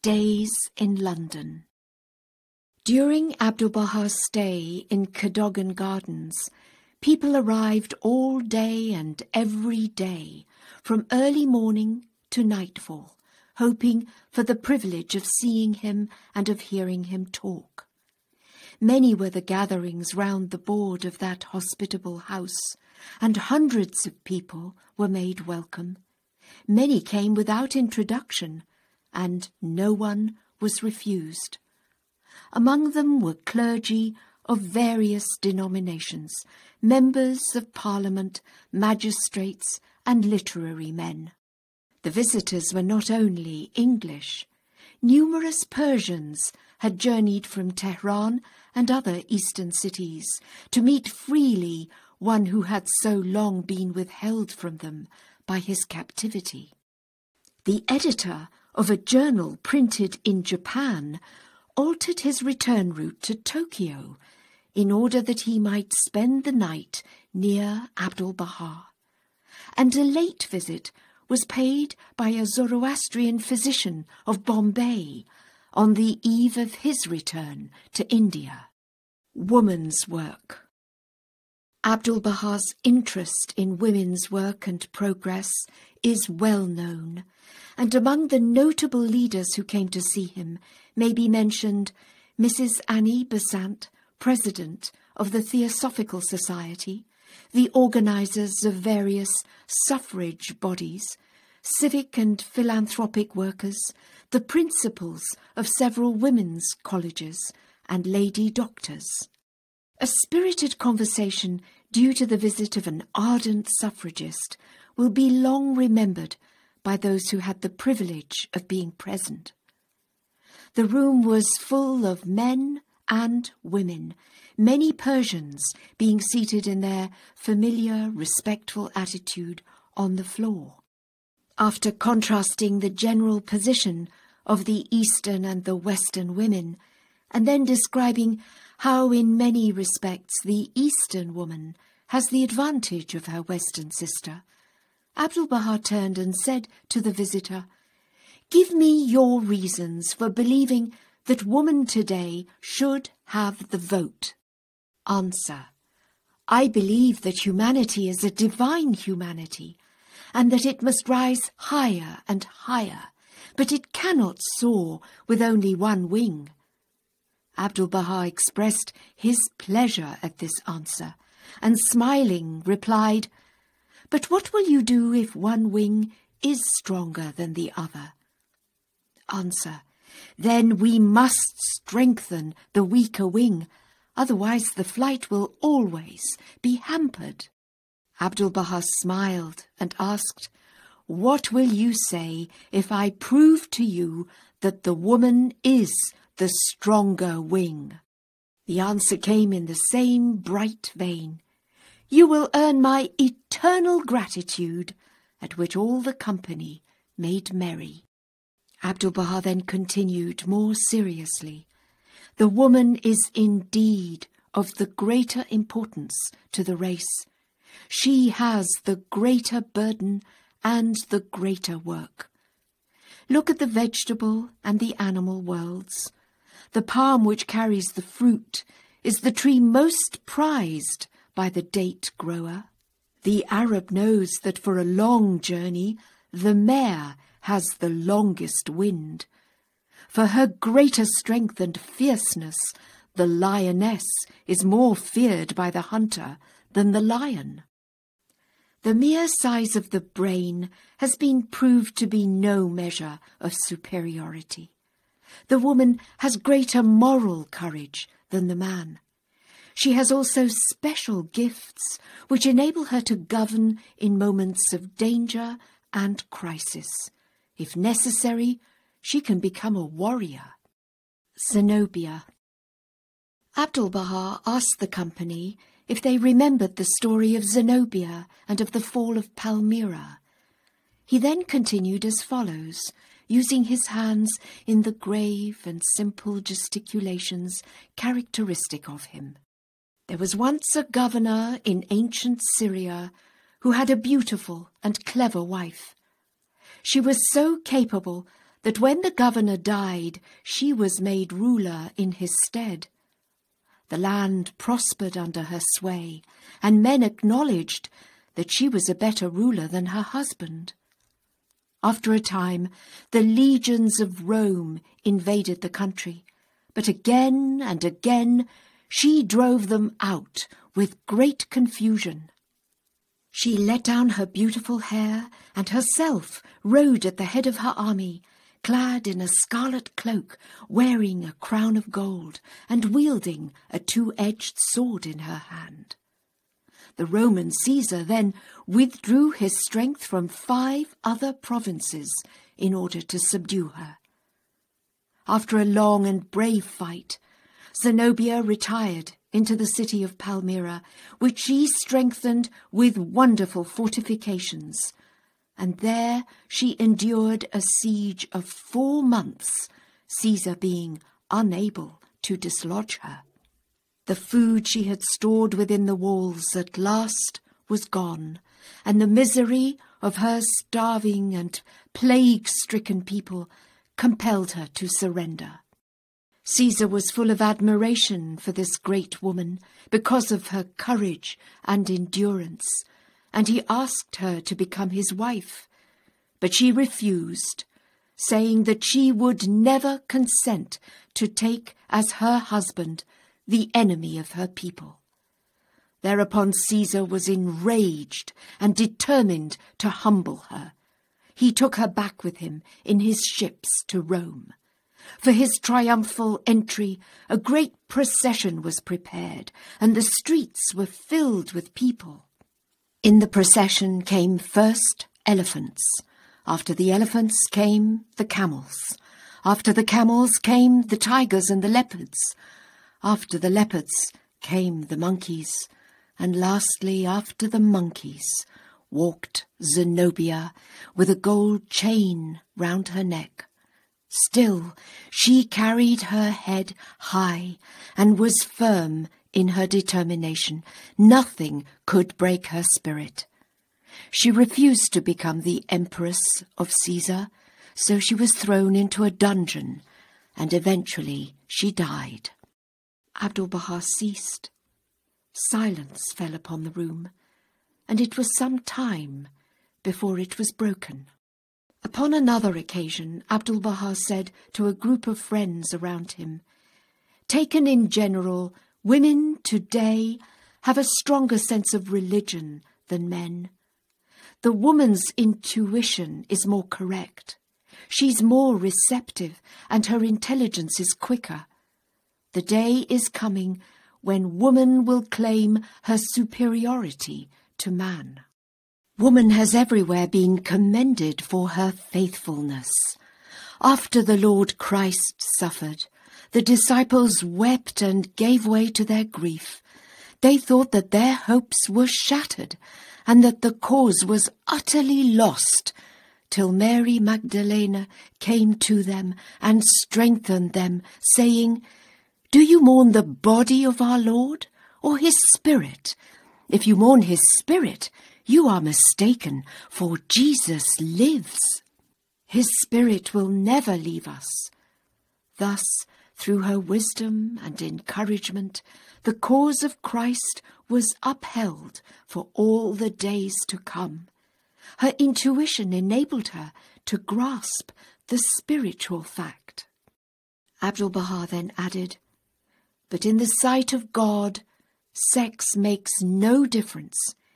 Days in London. During Abdu'l-Baha's stay in Cadogan Gardens, people arrived all day and every day, from early morning to nightfall, hoping for the privilege of seeing him and of hearing him talk. Many were the gatherings round the board of that hospitable house, and hundreds of people were made welcome. Many came without introduction, and no one was refused. Among them were clergy of various denominations, members of Parliament, magistrates, and literary men. The visitors were not only English. Numerous Persians had journeyed from Tehran and other eastern cities to meet freely one who had so long been withheld from them by his captivity. The editor of a journal printed in Japan altered his return route to Tokyo in order that he might spend the night near Abdu'l-Baha, and a late visit was paid by a Zoroastrian physician of Bombay on the eve of his return to India. Woman's work. Abdu'l-Baha's interest in women's work and progress is well known, and among the notable leaders who came to see him may be mentioned Mrs. Annie Besant, President of the Theosophical Society, the organisers of various suffrage bodies, civic and philanthropic workers, the principals of several women's colleges, and lady doctors. A spirited conversation due to the visit of an ardent suffragist will be long remembered by those who had the privilege of being present. The room was full of men and women, many Persians being seated in their familiar, respectful attitude on the floor. After contrasting the general position of the Eastern and the Western women, and then describing how in many respects the Eastern woman has the advantage of her Western sister, Abdu'l-Baha turned and said to the visitor, "Give me your reasons for believing that woman today should have the vote." Answer: I believe that humanity is a divine humanity, and that it must rise higher and higher, but it cannot soar with only one wing. Abdu'l-Baha expressed his pleasure at this answer, and smiling replied, "But what will you do if one wing is stronger than the other?" Answer: "Then we must strengthen the weaker wing, otherwise the flight will always be hampered." Abdu'l-Baha smiled and asked, "What will you say if I prove to you that the woman is the stronger wing?" The answer came in the same bright vein: "You will earn my eternal gratitude," at which all the company made merry. Abdu'l-Baha then continued more seriously, "The woman is indeed of the greater importance to the race. She has the greater burden and the greater work. Look at the vegetable and the animal worlds. The palm which carries the fruit is the tree most prized by the date grower. The Arab knows that for a long journey the mare has the longest wind. For her greater strength and fierceness, the lioness is more feared by the hunter than the lion. The mere size of the brain has been proved to be no measure of superiority. The woman has greater moral courage than the man. She has also special gifts which enable her to govern in moments of danger and crisis. If necessary, she can become a warrior." Zenobia. Abdu'l-Baha asked the company if they remembered the story of Zenobia and of the fall of Palmyra. He then continued as follows, using his hands in the grave and simple gesticulations characteristic of him. "There was once a governor in ancient Syria who had a beautiful and clever wife. She was so capable that when the governor died, she was made ruler in his stead. The land prospered under her sway, and men acknowledged that she was a better ruler than her husband. After a time, the legions of Rome invaded the country, but again and again she drove them out with great confusion. She let down her beautiful hair and herself rode at the head of her army, clad in a scarlet cloak, wearing a crown of gold, and wielding a two-edged sword in her hand. The Roman Caesar then withdrew his strength from 5 other provinces in order to subdue her. After a long and brave fight, Zenobia retired into the city of Palmyra, which she strengthened with wonderful fortifications, and there she endured a siege of 4 months, Caesar being unable to dislodge her. The food she had stored within the walls at last was gone, and the misery of her starving and plague-stricken people compelled her to surrender. Caesar was full of admiration for this great woman because of her courage and endurance, and he asked her to become his wife, but she refused, saying that she would never consent to take as her husband the enemy of her people. Thereupon Caesar was enraged and determined to humble her. He took her back with him in his ships to Rome. For his triumphal entry, a great procession was prepared, and the streets were filled with people. In the procession came first elephants. After the elephants came the camels. After the camels came the tigers and the leopards. After the leopards came the monkeys. And lastly, after the monkeys, walked Zenobia with a gold chain round her neck. Still, she carried her head high and was firm in her determination. Nothing could break her spirit. She refused to become the Empress of Caesar, so she was thrown into a dungeon, and eventually she died. Abdu'l-Baha ceased. Silence fell upon the room, and it was some time before it was broken. Upon another occasion, Abdu'l-Baha said to a group of friends around him, "Taken in general, women today have a stronger sense of religion than men. The woman's intuition is more correct. She's more receptive, and her intelligence is quicker. The day is coming when woman will claim her superiority to man. Woman has everywhere been commended for her faithfulness. After the Lord Christ suffered, the disciples wept and gave way to their grief. They thought that their hopes were shattered and that the cause was utterly lost, till Mary Magdalene came to them and strengthened them, saying, 'Do you mourn the body of our Lord, or his spirit? If you mourn his spirit, you are mistaken, for Jesus lives. His spirit will never leave us.' Thus, through her wisdom and encouragement, the cause of Christ was upheld for all the days to come. Her intuition enabled her to grasp the spiritual fact." Abdu'l-Baha then added, "But in the sight of God, sex makes no difference.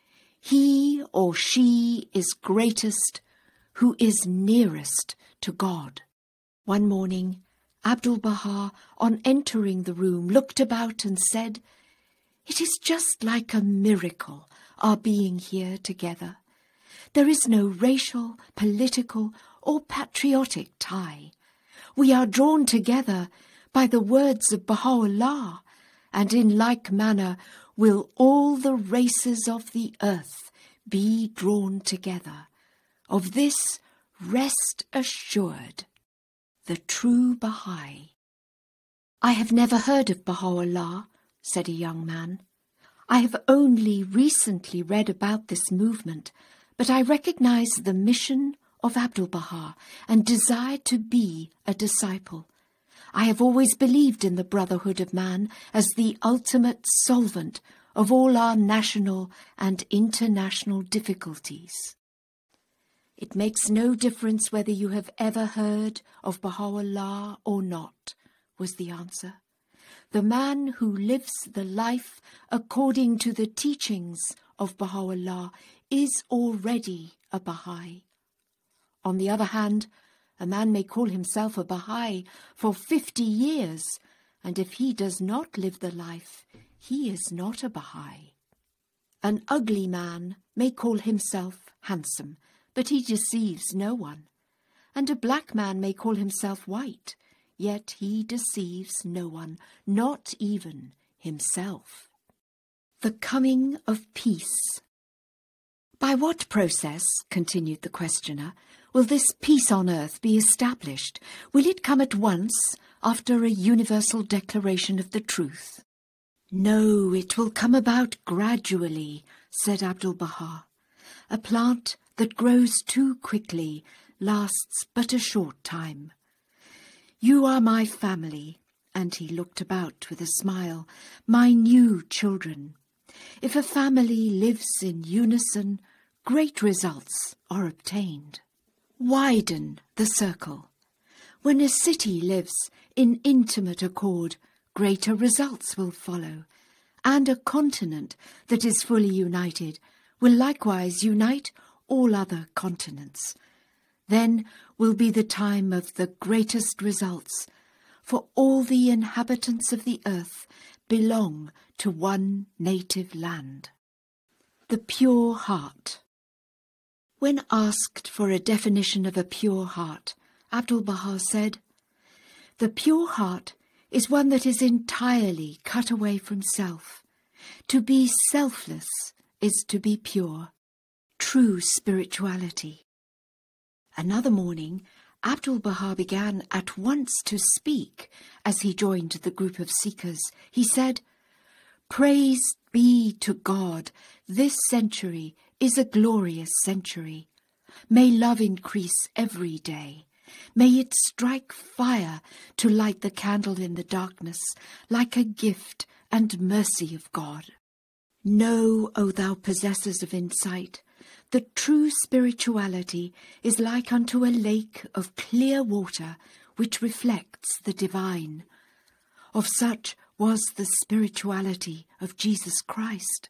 He or she is greatest who is nearest to God." One morning, Abdu'l-Baha, on entering the room, looked about and said, "It is just like a miracle, our being here together. There is no racial, political, or patriotic tie. We are drawn together by the words of Baha'u'llah, and in like manner will all the races of the earth be drawn together. Of this rest assured. The true Baha'i." "I have never heard of Baha'u'llah," said a young man. "I have only recently read about this movement, but I recognize the mission of Abdu'l-Baha and desired to be a disciple. I have always believed in the brotherhood of man as the ultimate solvent of all our national and international difficulties. It makes no difference whether you have ever heard of Baha'u'llah or not, was the answer. The man who lives the life according to the teachings of Baha'u'llah is already a Baha'i. On the other hand, a man may call himself a Baha'i for 50 years, and if he does not live the life, he is not a Baha'i. An ugly man may call himself handsome, but he deceives no one. And a black man may call himself white, yet he deceives no one, not even himself. The coming of peace. By what process, continued the questioner, will this peace on earth be established? Will it come at once after a universal declaration of the truth? No, it will come about gradually, said Abdu'l-Baha. A plant that grows too quickly lasts but a short time. You are my family, and he looked about with a smile, my new children. If a family lives in unison, great results are obtained. Widen the circle. When a city lives in intimate accord, greater results will follow, and a continent that is fully united will likewise unite all other continents. Then will be the time of the greatest results, for all the inhabitants of the earth belong to one native land. The pure heart. When asked for a definition of a pure heart, Abdu'l-Baha said, "The pure heart is one that is entirely cut away from self. To be selfless is to be pure, true spirituality." Another morning, Abdu'l-Baha began at once to speak as he joined the group of seekers. He said, "Praise be to God, this century is a glorious century. May love increase every day. May it strike fire to light the candle in the darkness, like a gift and mercy of God. Know, O thou possessors of insight, that true spirituality is like unto a lake of clear water which reflects the divine. Of such was the spirituality of Jesus Christ.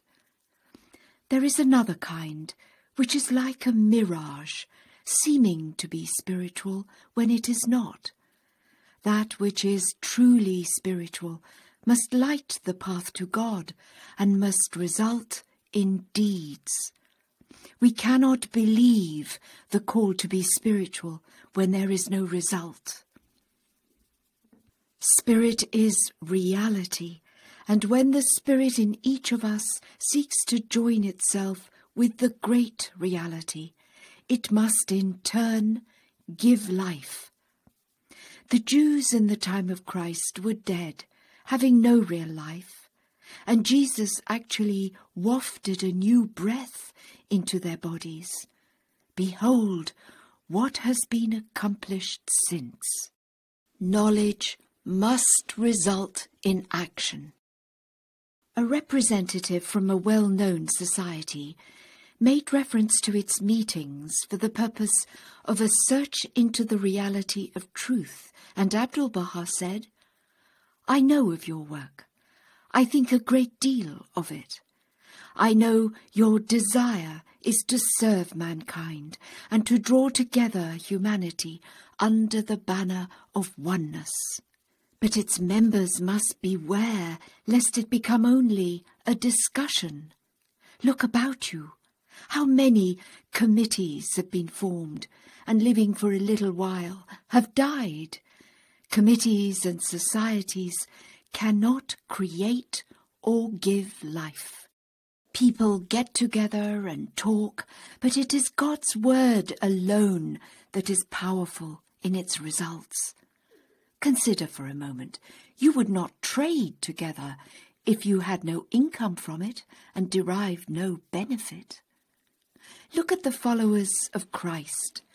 There is another kind, which is like a mirage, seeming to be spiritual when it is not. That which is truly spiritual must light the path to God and must result in deeds. We cannot believe the call to be spiritual when there is no result. Spirit is reality, and when the spirit in each of us seeks to join itself with the great reality, it must in turn give life. The Jews in the time of Christ were dead, having no real life, and Jesus actually wafted a new breath into their bodies. Behold, what has been accomplished since. Knowledge must result in action. A representative from a well-known society made reference to its meetings for the purpose of a search into the reality of truth, and Abdu'l-Baha said, "I know of your work. I think a great deal of it. I know your desire is to serve mankind and to draw together humanity under the banner of oneness. But its members must beware lest it become only a discussion. Look about you. How many committees have been formed and living for a little while have died? Committees and societies cannot create or give life. People get together and talk, but it is God's word alone that is powerful in its results. Consider for a moment, you would not trade together if you had no income from it and derived no benefit. Look at the followers of Christ.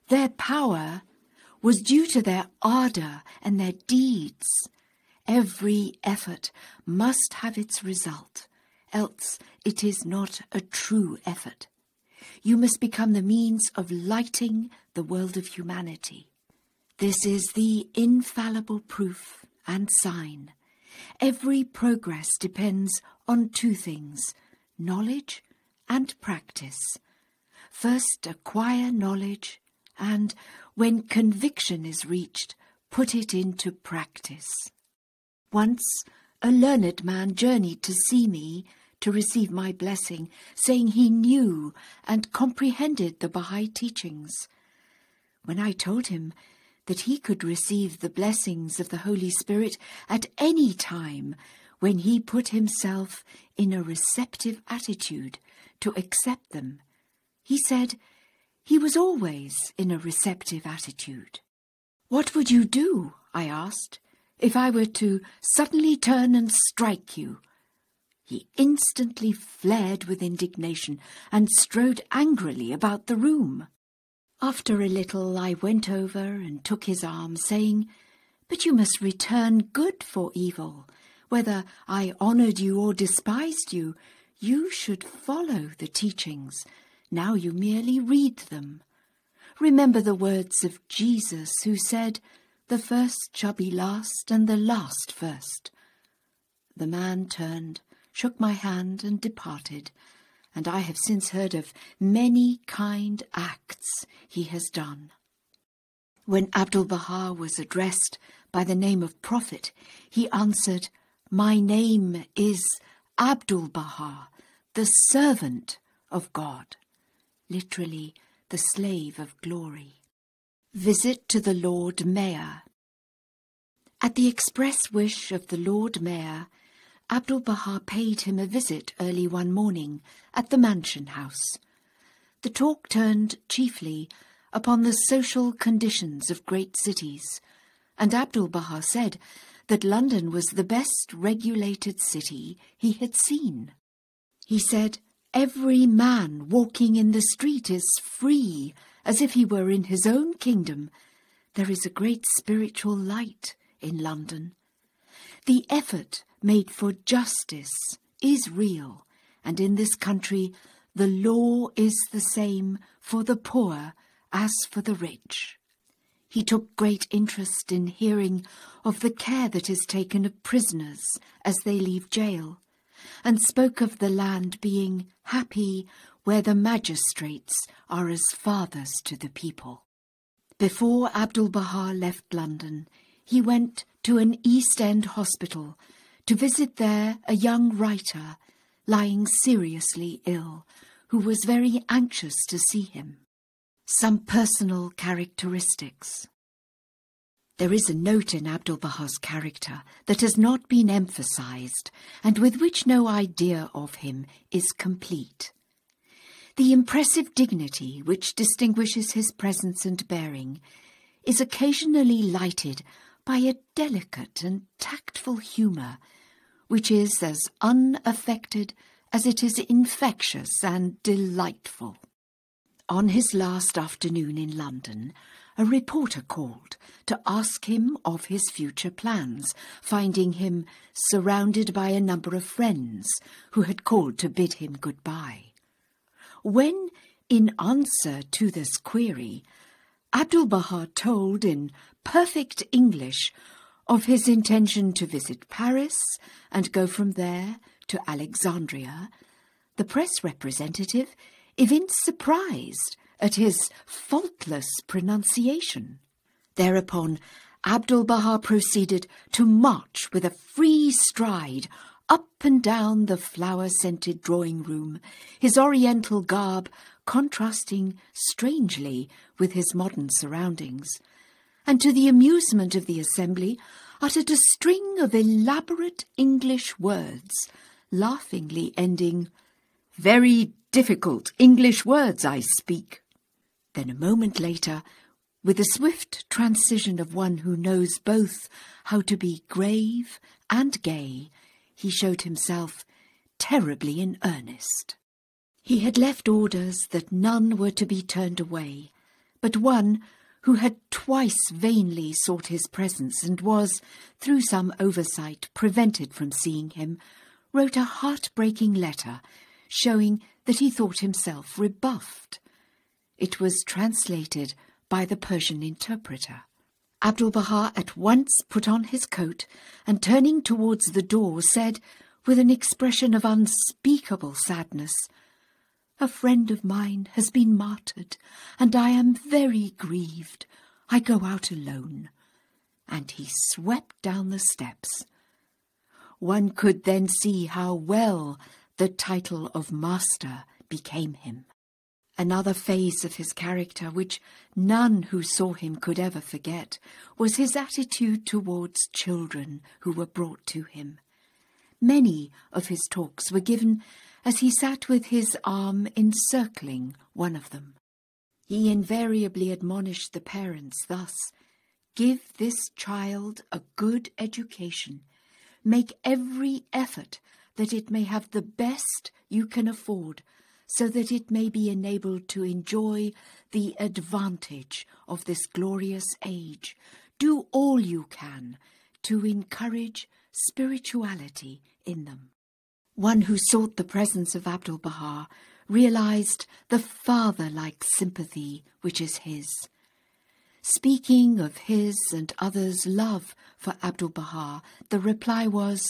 Their power was due to their ardour and their deeds. Every effort must have its result, else it is not a true effort. You must become the means of lighting the world of humanity. This is the infallible proof and sign. Every progress depends on two things, knowledge and practice. First, acquire knowledge, and when conviction is reached, put it into practice. Once a learned man journeyed to see me to receive my blessing, saying he knew and comprehended the Bahá'í teachings. When I told him that he could receive the blessings of the Holy Spirit at any time when he put himself in a receptive attitude to accept them, he said he was always in a receptive attitude. "What would you do," I asked, "if I were to suddenly turn and strike you?" He instantly flared with indignation and strode angrily about the room. After a little I went over and took his arm, saying, "But you must return good for evil. Whether I honoured you or despised you, you should follow the teachings. Now you merely read them. Remember the words of Jesus, who said, 'The first shall be last and the last first.'" The man turned, shook my hand and departed, and I have since heard of many kind acts he has done. When Abdu'l-Bahá was addressed by the name of Prophet, he answered, "My name is Abdu'l-Bahá, the servant of God," literally the slave of glory. Visit to the Lord Mayor. At the express wish of the Lord Mayor, Abdu'l-Bahá paid him a visit early one morning at the Mansion House. The talk turned chiefly upon the social conditions of great cities, and Abdu'l-Bahá said that London was the best regulated city he had seen. He said, "Every man walking in the street is free, as if he were in his own kingdom. There is a great spiritual light in London. The effort made for justice is real, and in this country the law is the same for the poor as for the rich." He took great interest in hearing of the care that is taken of prisoners as they leave jail, and spoke of the land being happy where the magistrates are as fathers to the people. Before Abdu'l-Bahá left London, he went to an East End hospital to visit there a young writer lying seriously ill, who was very anxious to see him. Some personal characteristics. There is a note in Abdu'l-Bahā's character that has not been emphasized, and with which no idea of him is complete. The impressive dignity which distinguishes his presence and bearing is occasionally lighted by a delicate and tactful humour, which is as unaffected as it is infectious and delightful. On his last afternoon in London, a reporter called to ask him of his future plans, finding him surrounded by a number of friends who had called to bid him goodbye. When, in answer to this query, Abdu'l-Bahá told in perfect English of his intention to visit Paris and go from there to Alexandria, the press representative evinced surprise at his faultless pronunciation. Thereupon Abdu'l-Bahá proceeded to march with a free stride up and down the flower-scented drawing-room, his oriental garb contrasting strangely with his modern surroundings, and to the amusement of the assembly uttered a string of elaborate English words, laughingly ending, "Very difficult English words I speak." Then a moment later, with the swift transition of one who knows both how to be grave and gay, he showed himself terribly in earnest. He had left orders that none were to be turned away, but one who had twice vainly sought his presence and was, through some oversight, prevented from seeing him, wrote a heart-breaking letter showing that he thought himself rebuffed. It was translated by the Persian interpreter. Abdu'l-Baha at once put on his coat and, turning towards the door, said, with an expression of unspeakable sadness, "A friend of mine has been martyred, and I am very grieved. I go out alone." And he swept down the steps. One could then see how well the title of master became him. Another phase of his character, which none who saw him could ever forget, was his attitude towards children who were brought to him. Many of his talks were given as he sat with his arm encircling one of them. He invariably admonished the parents thus: "Give this child a good education. Make every effort that it may have the best you can afford, so that it may be enabled to enjoy the advantage of this glorious age. Do all you can to encourage spirituality in them." One who sought the presence of Abdu'l-Baha realized the father-like sympathy which is his. Speaking of his and others' love for Abdu'l-Baha, the reply was,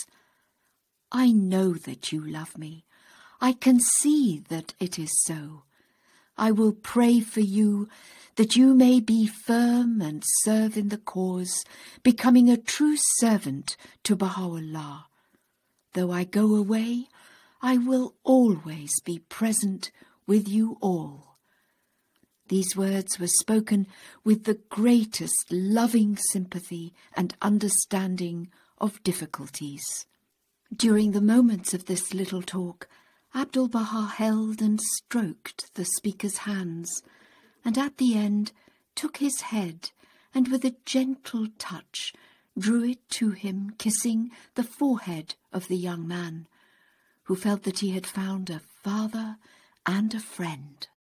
"I know that you love me. I can see that it is so. I will pray for you that you may be firm and serve in the cause, becoming a true servant to Baha'u'llah. Though I go away, I will always be present with you all." These words were spoken with the greatest loving sympathy and understanding of difficulties. During the moments of this little talk, Abdu'l-Baha held and stroked the speaker's hands, and at the end took his head and with a gentle touch drew it to him, kissing the forehead of the young man, who felt that he had found a father and a friend.